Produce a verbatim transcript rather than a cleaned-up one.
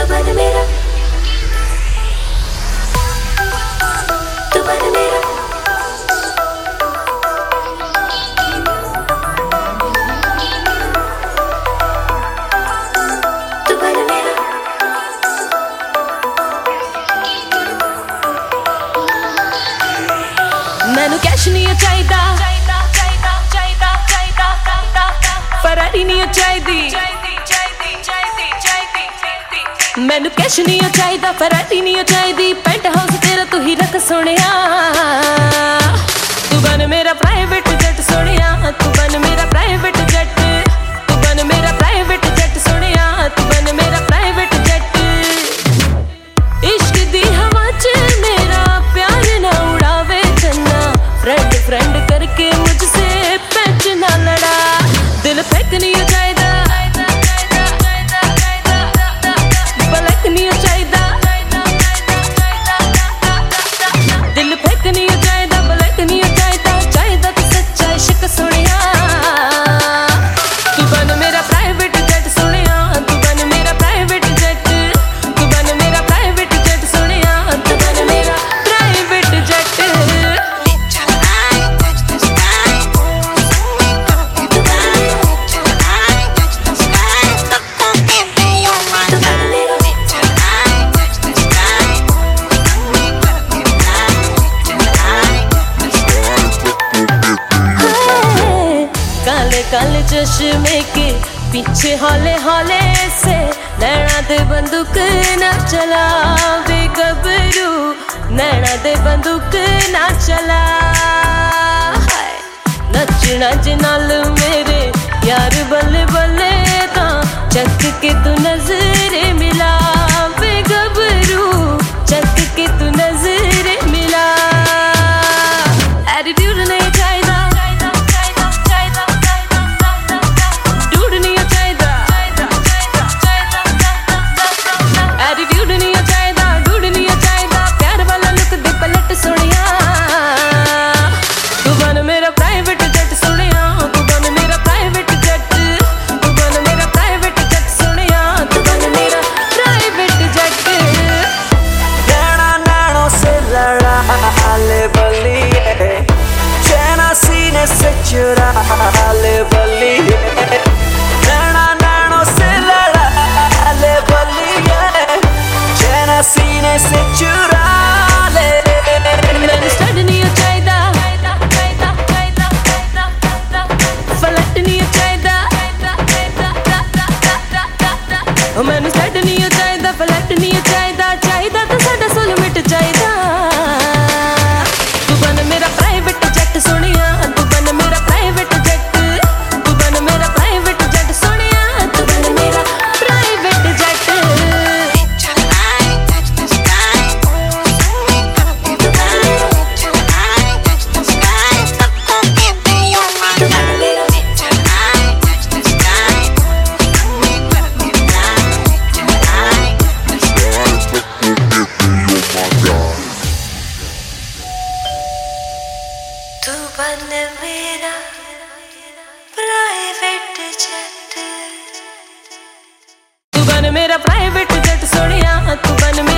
बन मेरा, तू बन मेरा, तू बन मेरा। मैनू कैश नहीं चाहिदा, फरारी नहीं चाहिदी, मैनू कैश नहीं चाहिदा, फरारी नहीं चाहिदी, पेंट हाउस तेरा तू ही रख सोनिया। तू बन मेरा प्राइवेट जेट सोनिया, तू बन मेरा प्राइवेट जेट, तू बन मेरा प्राइवेट जेट सोनिया, तू बन मेरा प्राइवेट जेट। इश्क दी हवा च मेरा प्यार ना उड़ावे चन्ना, फ्रेंड फ्रेंड करके मुझसे पैच ना लड़ा। दिल फेंक नहीं चाहिदा, बलक नहीं चाहिदा, दिल फेंक नहीं चाहिदा, बलक नहीं चाहिदा, चाहिदा तो सच्चा इश्क सोनिया। तू बन मेरा प्राइवेट जेट सोनिया, तू बन मेरा प्राइवेट जेट, तू बन मेरा प्राइवेट जेट सोनिया, तू बन मेरा प्राइवेट जेट। काले काले चश्मे के पीछे हौले हौले से नैना दे बंदूक ना चला वे गबरू, नैना दे बंदूक ना चला। नचना जिनाल मेरे यार बल्ले बल्ले ता चक के तू नजरे मिला वे गबरू, चक के तू नजरे मिला। एटीट्यूड नहीं चाहिदा, एटीट्यूड नहीं चाहिदा, डूड नहीं चाहिदा, प्यार वाला लुक दे पलट सोनिया। तू बन मेरा प्राइवेट जेट सोनिया, तू बन मेरा प्राइवेट जेट, तू बन मेरा प्राइवेट जेट सोनिया, तू बन मेरा प्राइवेट जेट। नैना नैनों से लड़ा ले बलिए, चैना सीने से चुरा ले बलिए, नैना नैनों से लड़ा ले बलिए, चैना सीने से चुरा ले। मैनू स्टड नहीं चाहिदा, फ्लैट नहीं चाहिदा, मैनू स्टड नहीं चाहिदा, फ्लैट नहीं चाहिदा, चाहिदा तो साडा सोलमेट चाहिदा। तू बन मेरा प्राइवेट जेट सोनिया, तू बन मेरा प्राइवेट जेट, तू बन मेरा प्राइवेट जेट सोनिया, तू बन मेरा प्राइवेट जेट। तू बन मेरा प्राइवेट जेट, तू बन मेरा प्राइवेट जेट सोनिया, तू बन मेरा